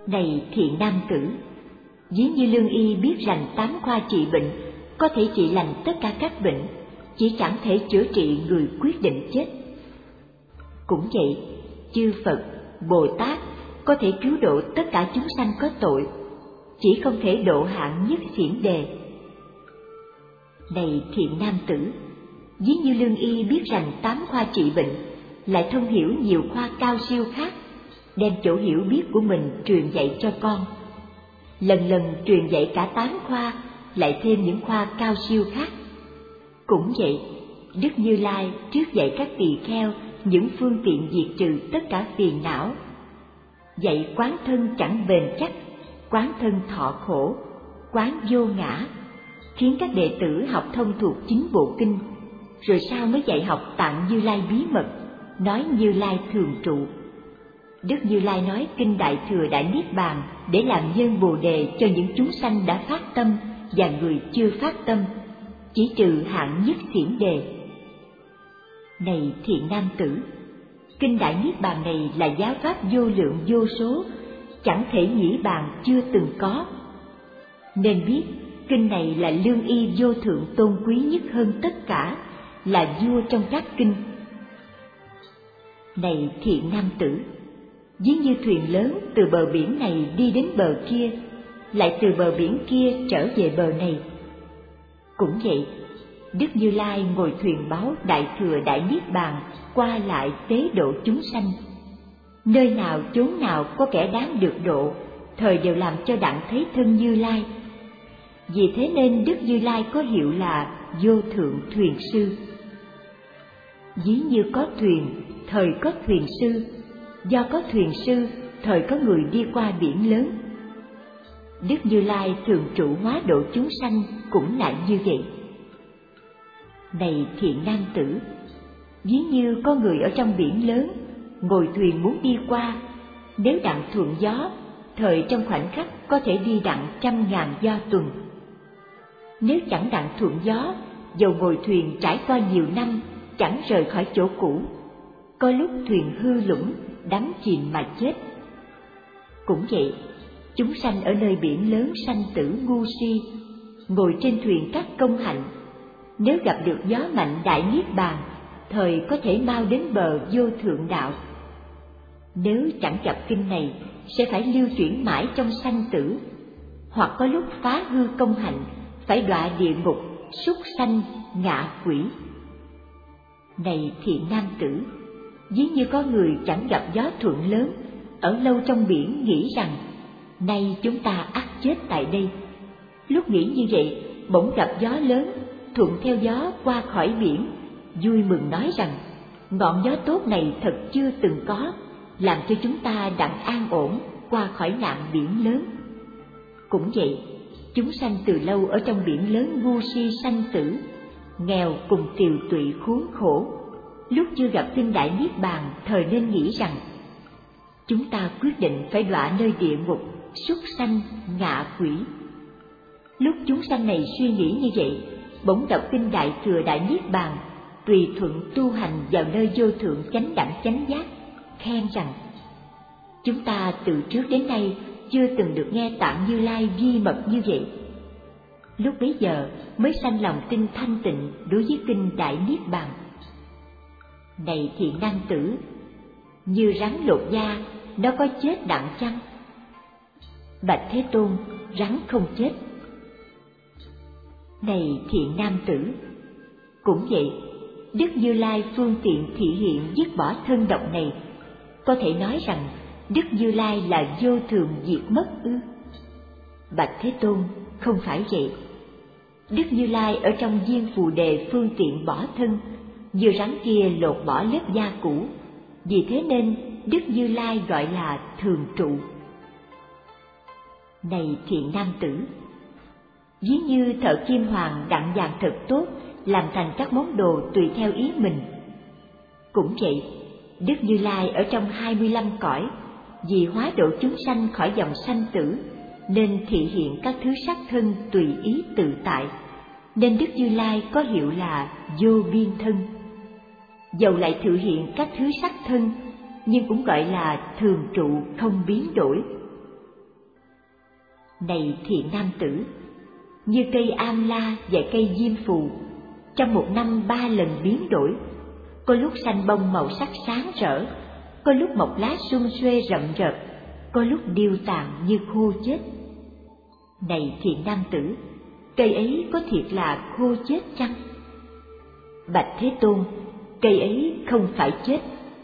Này thiện nam tử, ví như lương y biết rằng 8 khoa trị bệnh có thể trị lành tất cả các bệnh, chỉ chẳng thể chữa trị người quyết định chết. Cũng vậy, chư Phật, Bồ Tát có thể cứu độ tất cả chúng sanh có tội, chỉ không thể độ hạng nhất xiển đề. Này thiện nam tử, ví như lương y biết rằng 8 khoa trị bệnh, lại thông hiểu nhiều khoa cao siêu khác, đem chỗ hiểu biết của mình truyền dạy cho con. Lần lần truyền dạy cả 8 khoa, lại thêm những khoa cao siêu khác. Cũng vậy, Đức Như Lai trước dạy các tỳ kheo những phương tiện diệt trừ tất cả phiền não. Dạy quán thân chẳng bền chắc, quán thân thọ khổ, quán vô ngã, khiến các đệ tử học thông thuộc 9 bộ kinh, rồi sau mới dạy học tạng Như Lai bí mật, nói Như Lai thường trụ. Đức Như Lai nói kinh Đại Thừa Đại Niết Bàn để làm nhân Bồ Đề cho những chúng sanh đã phát tâm và người chưa phát tâm, chỉ trừ hạng nhất xiển đề. Này thiện nam tử, kinh Đại Niết Bàn này là giáo pháp vô lượng vô số, chẳng thể nghĩ bàn chưa từng có. Nên biết kinh này là lương y vô thượng tôn quý nhất hơn tất cả, là vua trong các kinh. Này thiện nam tử, ví như thuyền lớn từ bờ biển này đi đến bờ kia, lại từ bờ biển kia trở về bờ này. Cũng vậy, Đức Như Lai ngồi thuyền báo Đại Thừa Đại Niết Bàn, qua lại tế độ chúng sanh. Nơi nào chốn nào có kẻ đáng được độ, thời đều làm cho đặng thấy thân Như Lai. Vì thế nên Đức Như Lai có hiệu là vô thượng thuyền sư. Ví như có thuyền, thời có thuyền sư, do có thuyền sư, thời có người đi qua biển lớn. Đức Như Lai thường trụ hóa độ chúng sanh cũng là như vậy. Này thiện nam tử, ví như có người ở trong biển lớn, ngồi thuyền muốn đi qua, nếu đặng thuận gió, thời trong khoảnh khắc có thể đi đặng 100.000 do tuần. Nếu chẳng đặng thuận gió, dầu ngồi thuyền trải qua nhiều năm, chẳng rời khỏi chỗ cũ, có lúc thuyền hư lũng, đắm chìm mà chết. Cũng vậy, chúng sanh ở nơi biển lớn sanh tử ngu si, ngồi trên thuyền các công hạnh, nếu gặp được gió mạnh Đại Niết Bàn, thời có thể mau đến bờ vô thượng đạo. Nếu chẳng gặp kinh này, sẽ phải lưu chuyển mãi trong sanh tử, hoặc có lúc phá hư công hạnh, phải đọa địa ngục, súc sanh, ngạ quỷ. Này thiện nam tử, ví như có người chẳng gặp gió thuận lớn, ở lâu trong biển nghĩ rằng nay chúng ta ắt chết tại đây. Lúc nghĩ như vậy, bỗng gặp gió lớn, thuận theo gió qua khỏi biển, vui mừng nói rằng ngọn gió tốt này thật chưa từng có, làm cho chúng ta đặng an ổn qua khỏi nạn biển lớn. Cũng vậy, chúng sanh từ lâu ở trong biển lớn ngu si sanh tử, nghèo cùng tiều tụy khốn khổ, lúc chưa gặp kinh Đại Niết Bàn, thời nên nghĩ rằng chúng ta quyết định phải đọa nơi địa ngục, súc sanh, ngạ quỷ. Lúc chúng sanh này suy nghĩ như vậy, bỗng đọc kinh Đại Thừa Đại Niết Bàn, tùy thuận tu hành vào nơi vô thượng chánh đẳng chánh giác, khen rằng chúng ta từ trước đến nay chưa từng được nghe tạng Như Lai vi mật như vậy. Lúc bấy giờ mới sanh lòng tin thanh tịnh đối với kinh Đại Niết Bàn. Này thiện nam tử, như rắn lột da, nó có chết đặng chăng? Bạch Thế Tôn, rắn không chết. Này thiện nam tử, cũng vậy, Đức Như Lai phương tiện thị hiện dứt bỏ thân độc này, có thể nói rằng Đức Như Lai là vô thường diệt mất ư? Bạch Thế Tôn, không phải vậy. Đức Như Lai ở trong Viên Phù Đề phương tiện bỏ thân, như rắn kia lột bỏ lớp da cũ, vì thế nên Đức Như Lai gọi là thường trụ. Này thiện nam tử, ví như thợ kim hoàng đặng vàng thật tốt, làm thành các món đồ tùy theo ý mình. Cũng vậy, Đức Như Lai ở trong 25 cõi, vì hóa độ chúng sanh khỏi dòng sanh tử, nên thị hiện các thứ sắc thân tùy ý tự tại, nên Đức Như Lai có hiệu là vô biên thân. Dầu lại thử hiện các thứ sắc thân, nhưng cũng gọi là thường trụ không biến đổi. Này thiện nam tử, như cây am la và cây diêm phù, trong một năm 3 lần biến đổi, có lúc xanh bông màu sắc sáng rỡ, có lúc mọc lá sum xuê rậm rợp, có lúc điêu tàn như khô chết. Này thiện nam tử, cây ấy có thiệt là khô chết chăng? Bạch Thế Tôn, cây ấy không phải chết.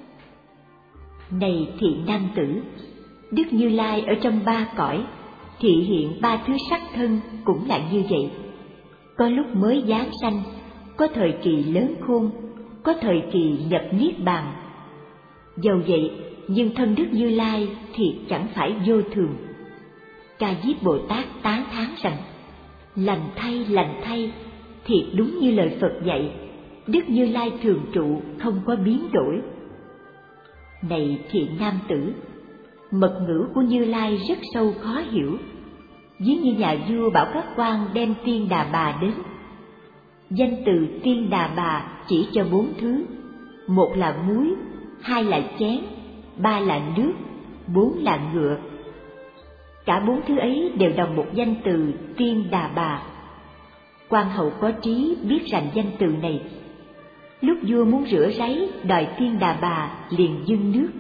Này thiện nam tử, Đức Như Lai ở trong 3 cõi thị hiện 3 thứ sắc thân cũng là như vậy. Có lúc mới giáng sanh, có thời kỳ lớn khôn, có thời kỳ nhập niết bàn. Dầu vậy, nhưng thân Đức Như Lai thì chẳng phải vô thường. Ca Diếp Bồ Tát tán thán rằng: lành thay, thiệt đúng như lời Phật dạy, Đức Như Lai thường trụ, không có biến đổi. Này thiện nam tử, mật ngữ của Như Lai rất sâu khó hiểu. Ví như nhà vua bảo các quan đem Tiên Đà Bà đến. Danh từ Tiên Đà Bà chỉ cho 4 thứ: 1 là muối, 2 là chén, 3 là nước, 4 là ngựa. Cả 4 thứ ấy đều đồng một danh từ Tiên Đà Bà. Quan hậu có trí biết rành danh từ này. Lúc vua muốn rửa ráy đòi Tiên Đà Bà liền dâng nước.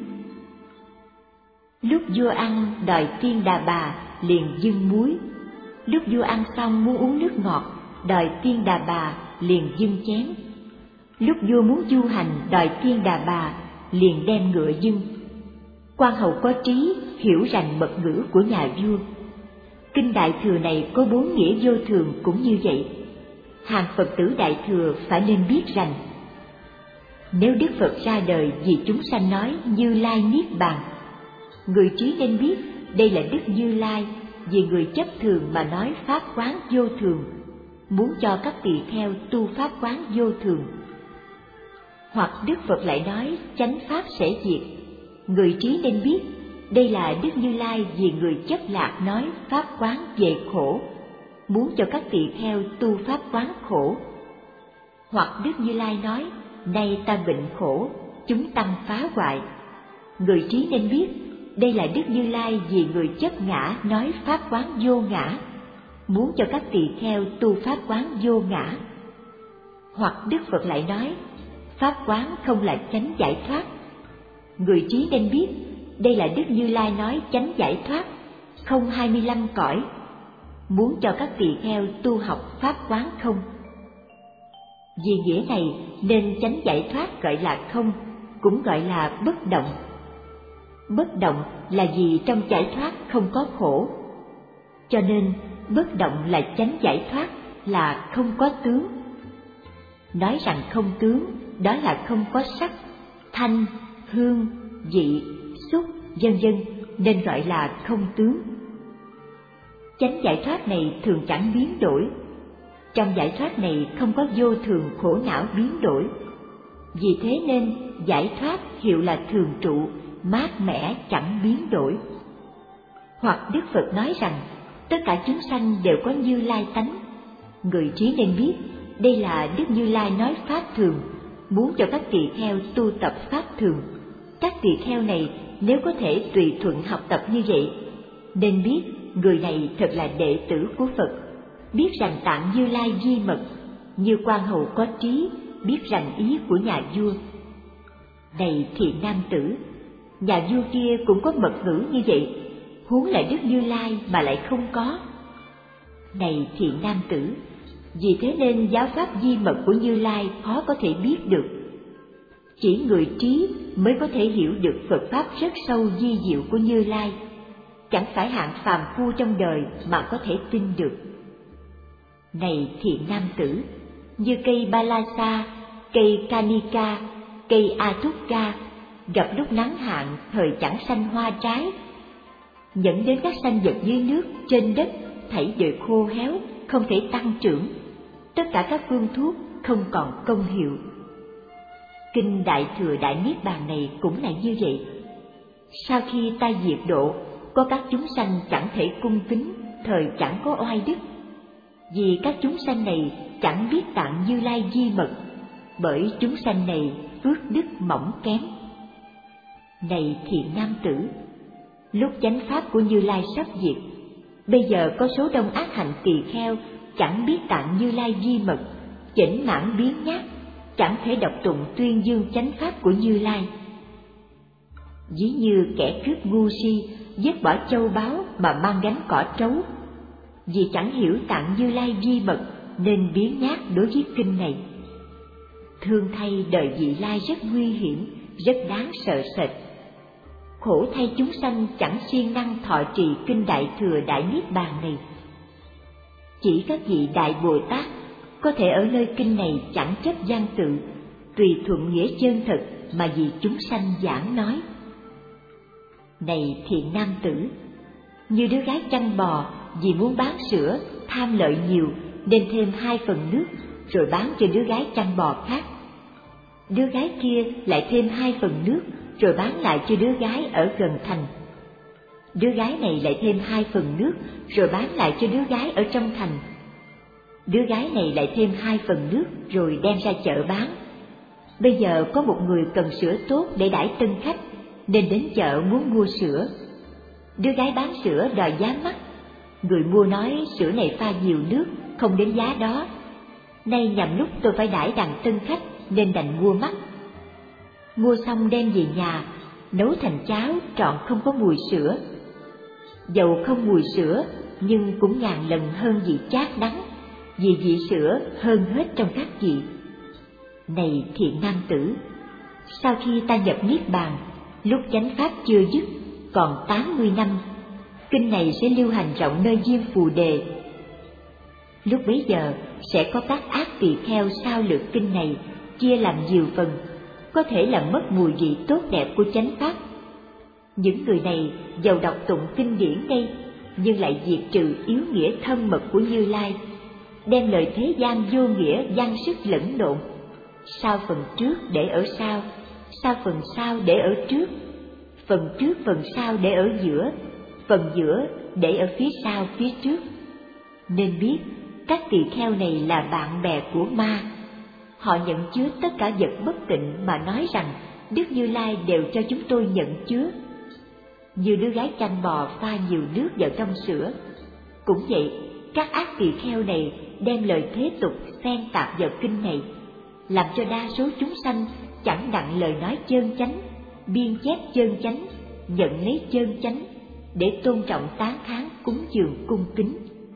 Lúc vua ăn đòi Tiên Đà Bà liền dâng muối. Lúc vua ăn xong muốn uống nước ngọt đòi Tiên Đà Bà liền dâng chén. Lúc vua muốn du hành đòi Tiên Đà Bà liền đem ngựa dâng. Quan hậu có trí hiểu rành mật ngữ của nhà vua. Kinh Đại Thừa này có 4 nghĩa vô thường cũng như vậy. Hàng Phật tử Đại Thừa phải nên biết rành. Nếu Đức Phật ra đời vì chúng sanh nói Như Lai Niết Bàn, người trí nên biết đây là Đức Như Lai vì người chấp thường mà nói pháp quán vô thường, muốn cho các tỳ kheo tu pháp quán vô thường. Hoặc Đức Phật lại nói chánh pháp sẽ diệt, người trí nên biết đây là Đức Như Lai vì người chấp lạc nói pháp quán về khổ, muốn cho các tỳ kheo tu pháp quán khổ. Hoặc Đức Như Lai nói nay ta bệnh khổ, chúng tăng phá hoại, người trí nên biết đây là Đức Như Lai vì người chấp ngã nói pháp quán vô ngã, muốn cho các tỳ kheo tu pháp quán vô ngã. Hoặc Đức Phật lại nói pháp quán không là chánh giải thoát, người trí nên biết đây là Đức Như Lai nói chánh giải thoát, không 25 cõi, muốn cho các tỳ kheo tu học pháp quán không. Vì nghĩa này nên chánh giải thoát gọi là không, cũng gọi là bất động. Bất động là vì trong giải thoát không có khổ, cho nên bất động là chánh giải thoát, là không có tướng. Nói rằng không tướng, đó là không có sắc, thanh, hương, vị, xúc, vân vân, nên gọi là không tướng. Chánh giải thoát này thường chẳng biến đổi. Trong giải thoát này không có vô thường khổ não biến đổi. Vì thế nên giải thoát hiệu là thường trụ, mát mẻ chẳng biến đổi. Hoặc Đức Phật nói rằng tất cả chúng sanh đều có Như Lai tánh, người trí nên biết đây là Đức Như Lai nói pháp thường, muốn cho các tỳ kheo tu tập pháp thường. Các tỳ kheo này nếu có thể tùy thuận học tập như vậy, nên biết người này thật là đệ tử của Phật, biết rằng tạng Như Lai di mật, như quan hậu có trí biết rằng ý của nhà vua. Này thiện nam tử, nhà vua kia cũng có mật ngữ như vậy, huống lại Đức Như Lai mà lại không có. Này thiện nam tử, vì thế nên giáo pháp di mật của Như Lai khó có thể biết được. Chỉ người trí mới có thể hiểu được Phật pháp rất sâu di diệu của Như Lai, chẳng phải hạng phàm phu trong đời mà có thể tin được. Này thiện nam tử, như cây ba la sa, cây kanika, cây athuka, gặp lúc nắng hạn thời chẳng sanh hoa trái, dẫn đến các sanh vật dưới nước, trên đất thảy đều khô héo, không thể tăng trưởng. Tất cả các phương thuốc không còn công hiệu. Kinh Đại Thừa Đại Niết Bàn này cũng là như vậy. Sau khi ta diệt độ, có các chúng sanh chẳng thể cung kính, thời chẳng có oai đức. Vì các chúng sanh này chẳng biết tạng Như Lai di mật, bởi chúng sanh này phước đức mỏng kém. Này thiện nam tử, lúc chánh pháp của Như Lai sắp diệt, Bây giờ có số đông ác hạnh tỳ kheo chẳng biết tạng Như Lai di mật, chểnh mãn biếng nhác, chẳng thể đọc tụng tuyên dương chánh pháp của Như Lai. Ví như kẻ cướp ngu si vứt bỏ châu báu mà mang gánh cỏ trấu, vì chẳng hiểu tạng Như Lai di mật nên biếng nhác đối với kinh này. Thương thay đời vị lai rất nguy hiểm, rất đáng sợ sệt. Khổ thay chúng sanh chẳng siêng năng thọ trì kinh Đại Thừa Đại Niết Bàn này. Chỉ các vị Đại Bồ Tát có thể ở nơi kinh này chẳng chấp văn tự, tùy thuận nghĩa chân thật mà vì chúng sanh giảng nói. Này thiện nam tử, như đứa gái chăn bò vì muốn bán sữa, tham lợi nhiều nên thêm 2 phần nước rồi bán cho đứa gái chăn bò khác. Đứa gái kia lại thêm 2 phần nước rồi bán lại cho đứa gái ở gần thành. Đứa gái này lại thêm 2 phần nước rồi bán lại cho đứa gái ở trong thành. Đứa gái này lại thêm 2 phần nước rồi đem ra chợ bán. Bây giờ có một người cần sữa tốt để đãi tân khách nên đến chợ muốn mua sữa. Đứa gái bán sữa đòi giá mắc. Người mua nói sữa này pha nhiều nước, không đến giá đó. Nay nhằm lúc tôi phải đãi đặng tân khách nên đành mua mắc. Mua xong đem về nhà, nấu thành cháo trọn không có mùi sữa. Dầu không mùi sữa nhưng cũng ngàn lần hơn vị chát đắng, vì vị sữa hơn hết trong các vị. Này thiện nam tử, sau khi ta nhập niết bàn, lúc chánh pháp chưa dứt, còn 80 năm, kinh này sẽ lưu hành rộng nơi Diêm Phù Đề. Lúc bấy giờ sẽ có các ác tỳ kheo sao lược kinh này, chia làm nhiều phần, có thể làm mất mùi vị tốt đẹp của chánh pháp. Những người này dầu đọc tụng kinh điển đây, nhưng lại diệt trừ yếu nghĩa thân mật của Như Lai, đem lời thế gian vô nghĩa văn sức lẫn lộn. Sao phần trước để ở sau, sao phần sau để ở trước, phần trước phần sau để ở giữa, phần giữa để ở phía sau phía trước. Nên biết các tỳ kheo này là bạn bè của ma. Họ nhận chứa tất cả vật bất tịnh mà nói rằng Đức Như Lai đều cho chúng tôi nhận chứa. Như đứa gái chăn bò pha nhiều nước vào trong sữa, cũng vậy các ác tỳ kheo này đem lời thế tục xen tạp vào kinh này, làm cho đa số chúng sanh chẳng đặng lời nói chân chánh, biên chép chân chánh, nhận lấy chân chánh, để tôn trọng tán thán cúng dường cung kính.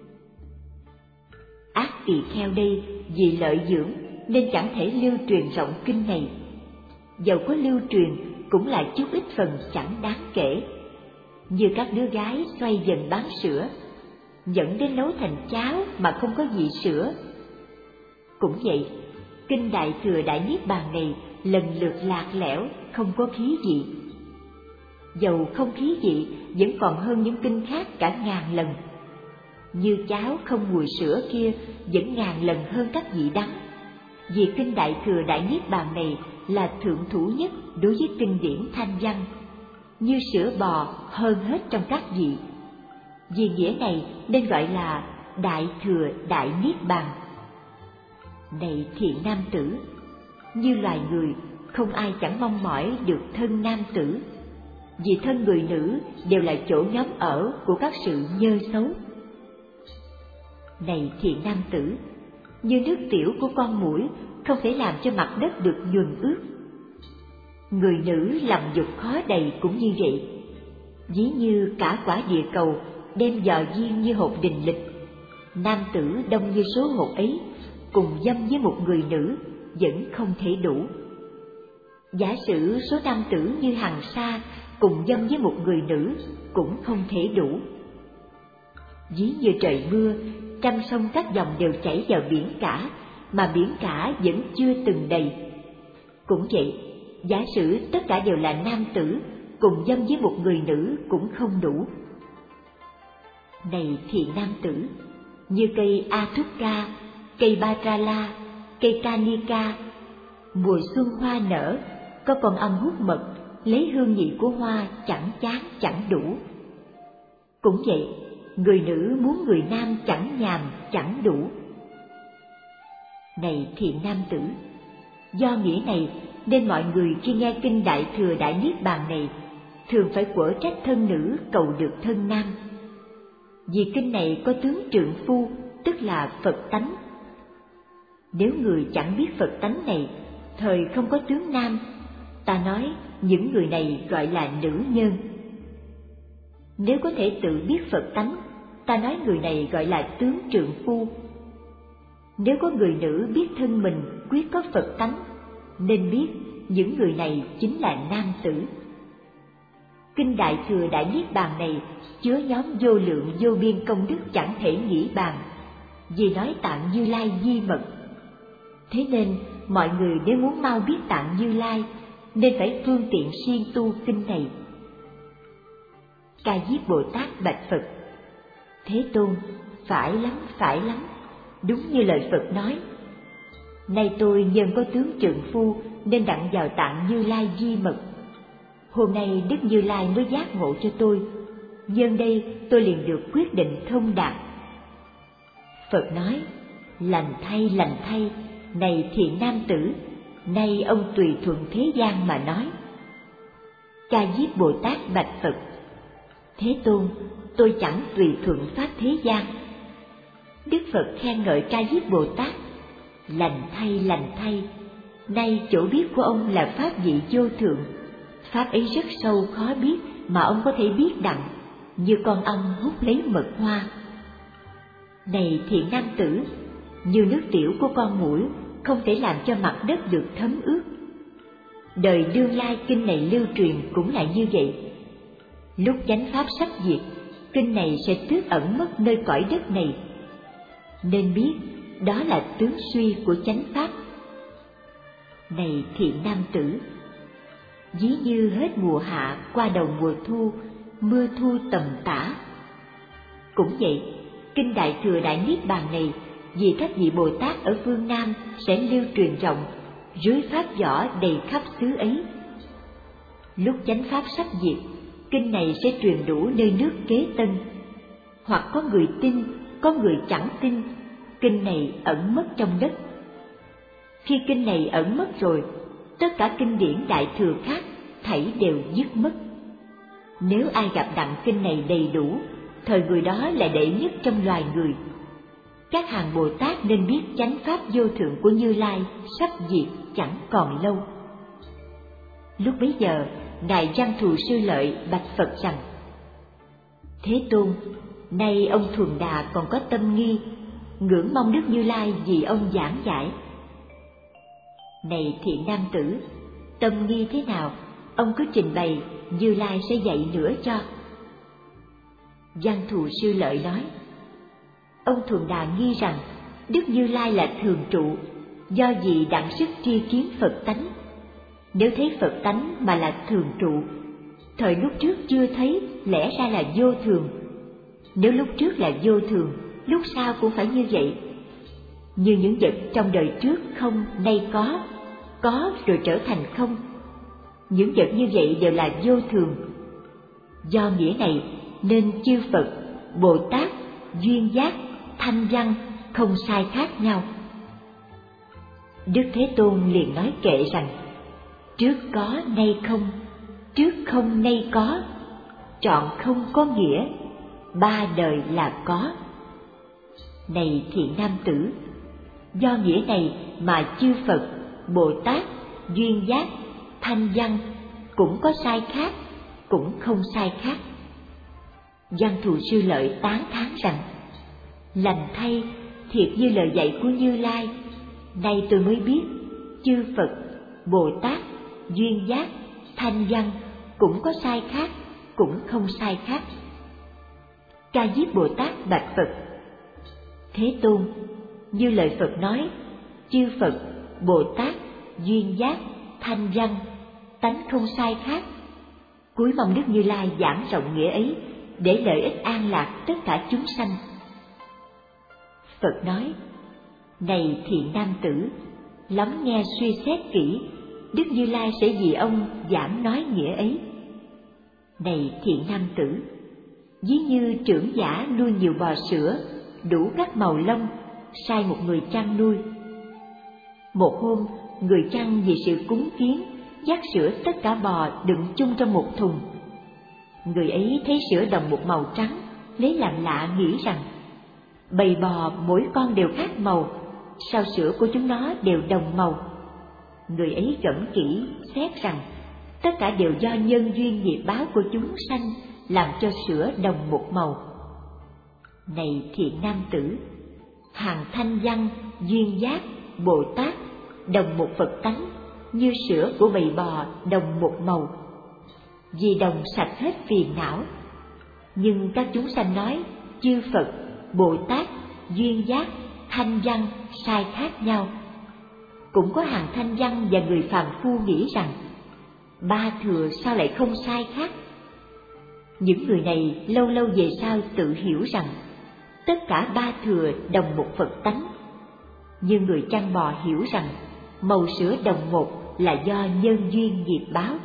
Ác tỳ kheo đây vì lợi dưỡng nên chẳng thể lưu truyền rộng kinh này. Dầu có lưu truyền cũng là chút ít phần chẳng đáng kể. Như các đứa gái xoay dần bán sữa, dẫn đến nấu thành cháo mà không có vị sữa. Cũng vậy, kinh Đại Thừa Đại Niết Bàn này lần lượt lạc lẽo, không có khí vị. Dầu không khí vị vẫn còn hơn những kinh khác cả ngàn lần. Như cháo không mùi sữa kia vẫn ngàn lần hơn các vị đắng. Vì kinh Đại Thừa Đại Niết Bàn này là thượng thủ nhất đối với kinh điển thanh văn, như sữa bò hơn hết trong các vị. Vì nghĩa này nên gọi là Đại Thừa Đại Niết Bàn. Này thiện nam tử, như loài người không ai chẳng mong mỏi được thân nam tử, vì thân người nữ đều là chỗ nhóm ở của các sự nhơ xấu. Này thiện nam tử, như nước tiểu của con muỗi không thể làm cho mặt đất được nhuần ướt. Người nữ làm dục khó đầy cũng như vậy. Ví như cả quả địa cầu đem giò viên như hột đình lịch, nam tử đông như số hột ấy, cùng dâm với một người nữ vẫn không thể đủ. Giả sử số nam tử như hàng sa cùng dâm với một người nữ cũng không thể đủ. Ví như trời mưa, trăm sông các dòng đều chảy vào biển cả, mà biển cả vẫn chưa từng đầy. Cũng vậy, giả sử tất cả đều là nam tử cùng dâm với một người nữ cũng không đủ. Này thiện nam tử, như cây Athuka, cây Batrala, cây Kanika, mùa xuân hoa nở, có con ong hút mật, lấy hương vị của hoa chẳng chán chẳng đủ. Cũng vậy, người nữ muốn người nam chẳng nhàm chẳng đủ. Này thiện nam tử, do nghĩa này nên mọi người khi nghe kinh Đại Thừa Đại Niết Bàn này thường phải quở trách thân nữ cầu được thân nam. vì kinh này có tướng trượng phu, tức là Phật tánh. Nếu người chẳng biết Phật tánh này, thời không có tướng nam, ta nói những người này gọi là nữ nhân. Nếu có thể tự biết Phật tánh, ta nói người này gọi là tướng trượng phu. Nếu có người nữ biết thân mình quyết có Phật tánh, nên biết những người này chính là nam tử. Kinh Đại Thừa Đại Niết Bàn này chứa nhóm vô lượng vô biên công đức chẳng thể nghĩ bàn, vì nói tạng Như Lai di mật. Thế nên mọi người nếu muốn mau biết tạng Như Lai, nên phải phương tiện siêng tu kinh này. Ca Diếp Bồ Tát bạch Phật: Thế Tôn, phải lắm, đúng như lời Phật nói. Nay tôi nhân có tướng trượng phu nên đặng vào tạng Như Lai di mật. Hôm nay Đức Như Lai mới giác ngộ cho tôi, nhân đây tôi liền được quyết định thông đạt. Phật nói: lành thay, này thiện nam tử, nay ông tùy thuận thế gian mà nói. Ca Diếp Bồ Tát bạch Phật: Thế Tôn, tôi chẳng tùy thuận pháp thế gian. Đức Phật khen ngợi Ca Diếp Bồ Tát: lành thay, nay chỗ biết của ông là pháp vị vô thượng, pháp ấy rất sâu khó biết mà ông có thể biết đặng, như con ong hút lấy mật hoa. Này thiện nam tử, như nước tiểu của con muỗi không thể làm cho mặt đất được thấm ướt. Đời đương lai kinh này lưu truyền cũng là như vậy. Lúc chánh pháp sắp diệt, kinh này sẽ tước ẩn mất nơi cõi đất này. Nên biết đó là tướng suy của chánh pháp. Này thiện nam tử, ví như hết mùa hạ qua đầu mùa thu, mưa thu tầm tã. Cũng vậy, kinh Đại Thừa Đại Niết Bàn này vì các vị Bồ Tát ở phương Nam sẽ lưu truyền rộng, rưới pháp võ đầy khắp xứ ấy. Lúc chánh pháp sắp diệt, kinh này sẽ truyền đủ nơi nước Kế Tân. Hoặc có người tin, có người chẳng tin, kinh này ẩn mất trong đất. Khi kinh này ẩn mất rồi, tất cả kinh điển Đại Thừa khác thảy đều dứt mất. Nếu ai gặp đặng kinh này đầy đủ, thời người đó là đệ nhất trong loài người. Các hàng Bồ Tát nên biết chánh pháp vô thượng của Như Lai sắp diệt chẳng còn lâu. Lúc bấy giờ, Ngài Văn Thù Sư Lợi bạch Phật rằng: Thế Tôn, nay ông Thuần Đà còn có tâm nghi, ngưỡng mong Đức Như Lai vì ông giảng giải. Này thiện nam tử, tâm nghi thế nào, ông cứ trình bày, Như Lai sẽ dạy nữa cho. Văn Thù Sư Lợi nói: Ông Thuần Đà nghi rằng Đức Như Lai là thường trụ, do gì đặng sức tri kiến Phật tánh. Nếu thấy Phật tánh mà là thường trụ, thời lúc trước chưa thấy lẽ ra là vô thường. Nếu lúc trước là vô thường, lúc sau cũng phải như vậy. Như những vật trong đời trước không nay có rồi trở thành không. Những vật như vậy đều là vô thường. Do nghĩa này nên chư Phật, Bồ Tát, duyên giác, thanh văn không sai khác nhau. Đức Thế Tôn liền nói kệ rằng: Trước có nay không, trước không nay có, trọn không có nghĩa, ba đời là có. Này thiện nam tử, do nghĩa này mà chư Phật, Bồ Tát, duyên giác, thanh văn cũng có sai khác, cũng không sai khác. Văn Thù Sư Lợi tán thán rằng: Lành thay, thiệt như lời dạy của Như Lai, nay tôi mới biết chư Phật, Bồ Tát, duyên giác, thanh văn cũng có sai khác, cũng không sai khác. Ca Diếp Bồ Tát bạch Phật: Thế Tôn, như lời Phật nói, chư Phật, Bồ Tát, duyên giác, thanh văn tánh không sai khác. Cúi mong Đức Như Lai giảng rộng nghĩa ấy, để lợi ích an lạc tất cả chúng sanh. Phật nói: Này thiện nam tử, lắng nghe suy xét kỹ, Đức Như Lai sẽ vì ông giảng nói nghĩa ấy. Này thiện nam tử, ví như trưởng giả nuôi nhiều bò sữa đủ các màu lông, sai một người chăn nuôi. Một hôm, người chăn vì sự cúng kiến dắt sữa tất cả bò đựng chung trong một thùng. Người ấy thấy sữa đồng một màu trắng, lấy làm lạ nghĩ rằng bầy bò mỗi con đều khác màu, sao sữa của chúng nó đều đồng màu? Người ấy gẫm kỹ xét rằng tất cả đều do nhân duyên nghiệp báo của chúng sanh làm cho sữa đồng một màu. Này thiện nam tử, hàng thanh văn, duyên giác, Bồ Tát đồng một Phật tánh, như sữa của bầy bò đồng một màu, vì đồng sạch hết phiền não. Nhưng các chúng sanh nói chư Phật, Bồ Tát, duyên giác, thanh văn sai khác nhau. Cũng có hàng thanh văn và người phàm phu nghĩ rằng ba thừa sao lại không sai khác. Những người này lâu lâu về sau tự hiểu rằng tất cả ba thừa đồng một Phật tánh. Nhưng người chăn bò hiểu rằng màu sữa đồng một là do nhân duyên nghiệp báo.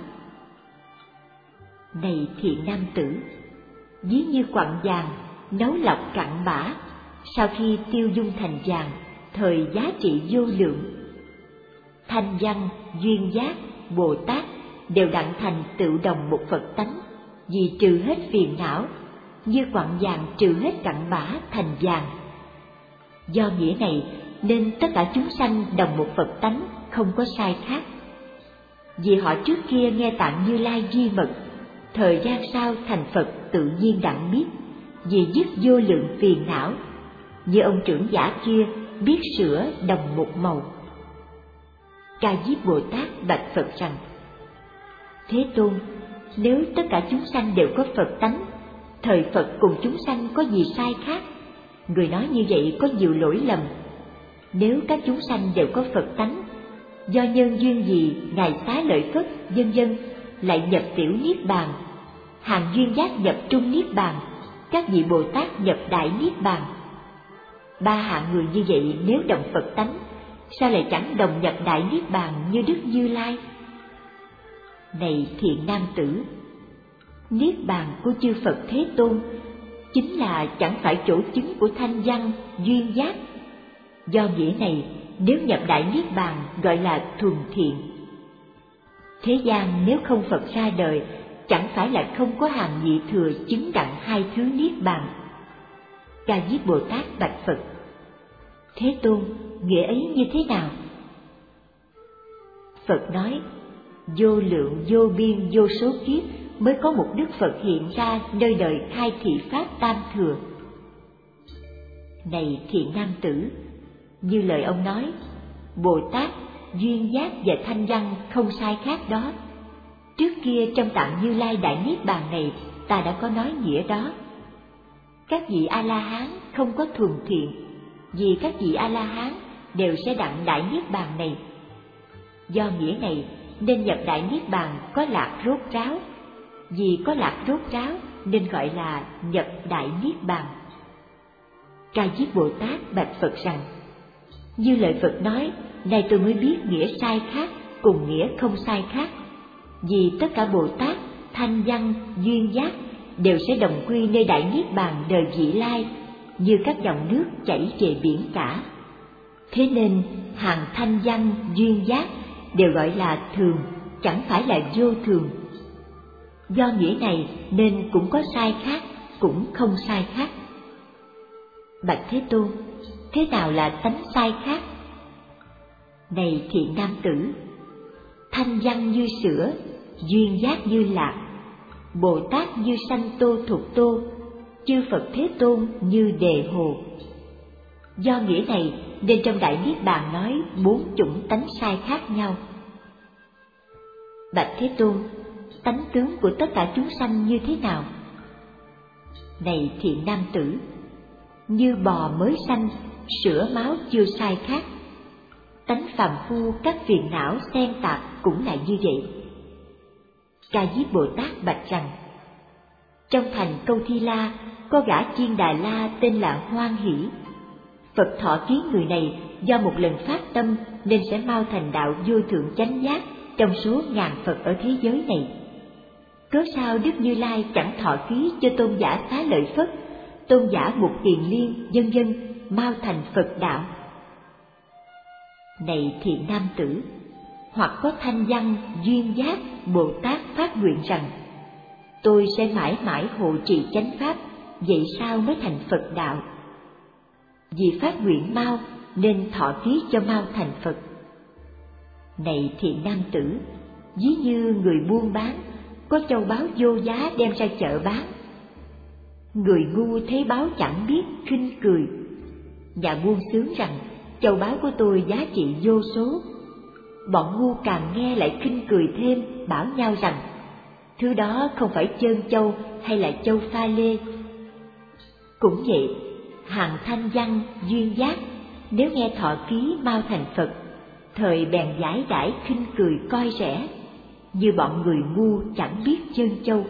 Này thiện nam tử, ví như quặng vàng nấu lọc cặn bã, sau khi tiêu dung thành vàng, thời giá trị vô lượng. Thanh văn, duyên giác, Bồ Tát đều đặng thành tự đồng một Phật tánh, vì trừ hết phiền não, như quặng vàng trừ hết cặn bã thành vàng. Do nghĩa này nên tất cả chúng sanh đồng một Phật tánh, không có sai khác. Vì họ trước kia nghe Tạng Như Lai di mật, thời gian sau thành Phật tự nhiên đặng biết, vì dứt vô lượng phiền não. Như ông trưởng giả kia biết sữa đồng một màu. Ca Diếp Bồ Tát bạch Phật rằng: Thế Tôn, nếu tất cả chúng sanh đều có Phật tánh, thời Phật cùng chúng sanh có gì sai khác? Người nói như vậy có nhiều lỗi lầm. Nếu các chúng sanh đều có Phật tánh, do nhân duyên gì Ngài Xá Lợi Phất vân vân lại nhập tiểu niết bàn, hàng duyên giác nhập trung niết bàn, các vị Bồ Tát nhập đại niết bàn. Ba hạng người như vậy nếu đồng Phật tánh, sao lại chẳng đồng nhập đại niết bàn như Đức Như Lai? Này thiện nam tử, niết bàn của chư Phật Thế Tôn chính là chẳng phải chỗ chứng của thanh văn, duyên giác. Do nghĩa này, nếu nhập đại niết bàn gọi là thuần thiện. Thế gian nếu không Phật ra đời, chẳng phải là không có hàng nhị thừa chứng đặng hai thứ niết bàn. Ca Diếp Bồ Tát bạch Phật: Thế Tôn, nghĩa ấy như thế nào? Phật nói: Vô lượng vô biên vô số kiếp mới có một Đức Phật hiện ra nơi đời khai thị pháp tam thừa. Này thiện nam tử, như lời ông nói, Bồ Tát, duyên giác và thanh văn không sai khác đó. Trước kia trong Tạng Như Lai Đại Niết Bàn này ta đã có nói nghĩa đó. Các vị A-la-hán không có thuần thiện, vì các vị A-la-hán đều sẽ đặng Đại Niết Bàn này. Do nghĩa này nên nhập Đại Niết Bàn có lạc rốt ráo, vì có lạc rốt ráo nên gọi là nhập Đại Niết Bàn. Ca Diếp Bồ Tát bạch Phật rằng: Như lời Phật nói, này tôi mới biết nghĩa sai khác cùng nghĩa không sai khác. Vì tất cả Bồ Tát, thanh văn, duyên giác đều sẽ đồng quy nơi Đại Niết Bàn đời vị lai, như các dòng nước chảy về biển cả. Thế nên hàng thanh văn, duyên giác đều gọi là thường, chẳng phải là vô thường. Do nghĩa này nên cũng có sai khác, cũng không sai khác. Bạch Thế Tôn, thế nào là tánh sai khác? Này thiện nam tử, thanh văn như sữa, duyên giác như lạc, Bồ Tát như sanh tô thuộc tô, chư Phật Thế Tôn như đề hồ. Do nghĩa này nên trong Đại Niết Bàn nói 4 chủng tánh sai khác nhau. Bạch Thế Tôn, tánh tướng của tất cả chúng sanh như thế nào? Này thiện nam tử, như bò mới sanh, sữa máu chưa sai khác. Tánh phàm phu các phiền não xen tạp cũng là như vậy. Ca Diếp Bồ Tát bạch rằng: Trong thành Câu Thi La có gã Chiên Đà La tên là Hoan Hỷ. Phật thọ ký người này do một lần phát tâm nên sẽ mau thành đạo vô thượng chánh giác trong số ngàn Phật ở thế giới này. Cớ sao Đức Như Lai chẳng thọ ký cho tôn giả Xá Lợi Phất, tôn giả Mục Kiền Liên vân vân mau thành Phật đạo? Này thiện nam tử, hoặc có thanh văn, duyên giác, Bồ Tát phát nguyện rằng: Tôi sẽ mãi mãi hộ trì chánh pháp, vậy sao mới thành Phật đạo? Vì phát nguyện mau nên thọ ký cho mau thành Phật. Này thiện nam tử, ví như người buôn bán, có châu báu vô giá đem ra chợ bán. Người ngu thấy báu chẳng biết, khinh cười. Nhà buôn sướng rằng châu báu của tôi giá trị vô số. Bọn ngu càng nghe lại khinh cười thêm, bảo nhau rằng thứ đó không phải trơn châu hay là châu pha lê. Cũng vậy, hàng thanh văn duyên giác nếu nghe thọ ký mau thành Phật, thời bèn giải đãi khinh cười coi rẻ, như bọn người ngu chẳng biết trơn châu.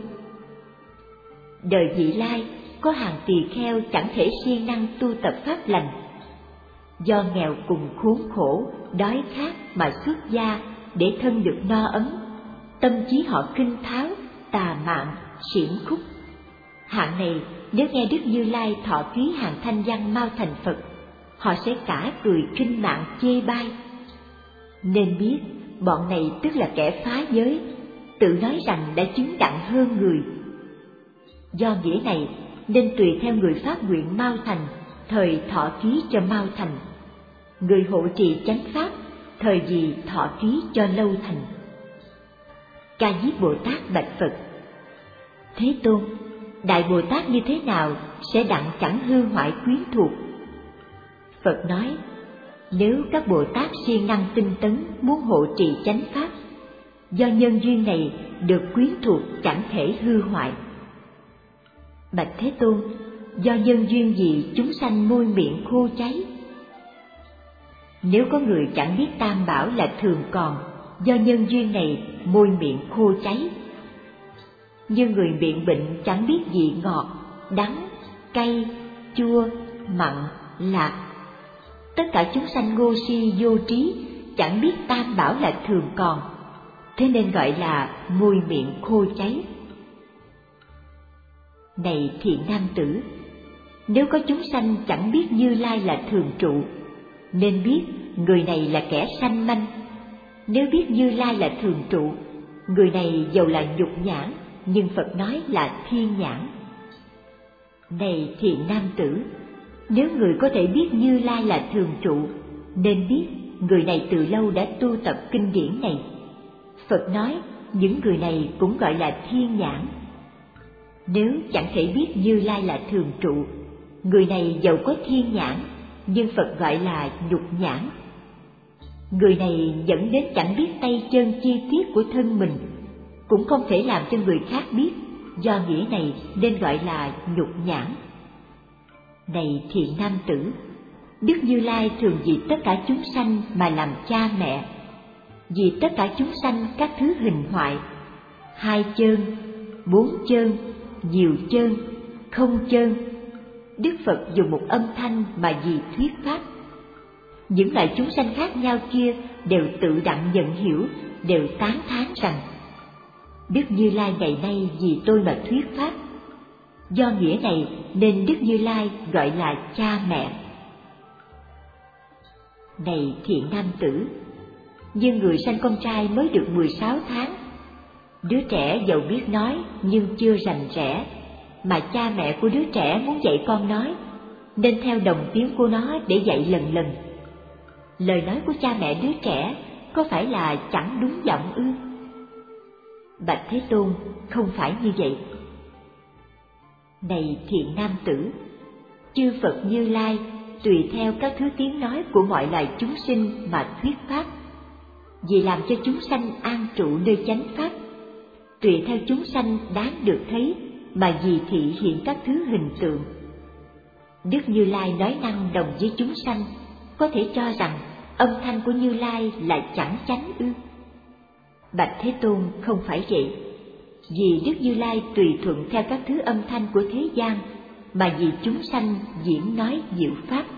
Đời vị lai có hàng tỳ kheo chẳng thể siêng năng tu tập pháp lành, do nghèo cùng khốn khổ, đói khát mà xuất gia để thân được no ấm, tâm trí họ kinh tháo, tà mạn, xiển khúc. Hạng này nếu nghe Đức Như Lai thọ ký hàng thanh văn mau thành Phật, họ sẽ cả cười kinh mạng chê bai. Nên biết bọn này tức là kẻ phá giới, tự nói rằng đã chứng đặng hơn người. Do nghĩa này nên tùy theo người phát nguyện mau thành, thời thọ ký cho mau thành. Người hộ trì chánh pháp, thời gì thọ ký cho lâu thành. Ca Diếp Bồ Tát bạch Phật: Thế Tôn, Đại Bồ Tát như thế nào sẽ đặng chẳng hư hoại quyến thuộc? Phật nói: Nếu các Bồ Tát siêng năng tinh tấn muốn hộ trì chánh pháp, do nhân duyên này được quyến thuộc chẳng thể hư hoại. Bạch Thế Tôn, do nhân duyên gì chúng sanh môi miệng khô cháy? Nếu có người chẳng biết tam bảo là thường còn, do nhân duyên này môi miệng khô cháy. Như người miệng bệnh chẳng biết vị ngọt, đắng, cay, chua, mặn, lạc. Tất cả chúng sanh ngô si vô trí, chẳng biết tam bảo là thường còn, thế nên gọi là môi miệng khô cháy. Này thiện nam tử, nếu có chúng sanh chẳng biết Như Lai là thường trụ, nên biết người này là kẻ sanh manh. Nếu biết Như Lai là thường trụ, người này dầu là nhục nhãn, nhưng Phật nói là thiên nhãn. Này thiện nam tử, nếu người có thể biết Như Lai là thường trụ, nên biết người này từ lâu đã tu tập kinh điển này. Phật nói những người này cũng gọi là thiên nhãn. Nếu chẳng thể biết Như Lai là thường trụ, người này dầu có thiên nhãn, nhưng Phật gọi là nhục nhãn. Người này dẫn đến chẳng biết tay chân chi tiết của thân mình, cũng không thể làm cho người khác biết, do nghĩa này nên gọi là nhục nhãn. Này thiện nam tử, Đức Như Lai thường vì tất cả chúng sanh mà làm cha mẹ, vì tất cả chúng sanh các thứ hình hoại, 2 chân, 4 chân, nhiều chân, không chân. Đức Phật dùng một âm thanh mà vì thuyết pháp. Những loại chúng sanh khác nhau kia đều tự đặng nhận hiểu, đều tán thán rằng: Đức Như Lai ngày nay vì tôi mà thuyết pháp. Do nghĩa này nên Đức Như Lai gọi là cha mẹ. Này thiện nam tử, như người sanh con trai mới được 16 tháng, đứa trẻ dầu biết nói nhưng chưa rành rẽ, mà cha mẹ của đứa trẻ muốn dạy con nói, nên theo đồng tiếng của nó để dạy lần lần. Lời nói của cha mẹ đứa trẻ có phải là chẳng đúng giọng ư? Bạch Thế Tôn, không phải như vậy. Này thiện nam tử, chư Phật Như Lai tùy theo các thứ tiếng nói của mọi loài chúng sinh mà thuyết pháp, vì làm cho chúng sanh an trụ nơi chánh pháp. Tùy theo chúng sanh đáng được thấy mà vì thị hiện các thứ hình tượng. Đức Như Lai nói năng đồng với chúng sanh, có thể cho rằng âm thanh của Như Lai là chẳng chánh ư? Bạch Thế Tôn, không phải vậy. Vì Đức Như Lai tùy thuận theo các thứ âm thanh của thế gian, mà vì chúng sanh diễn nói diệu pháp.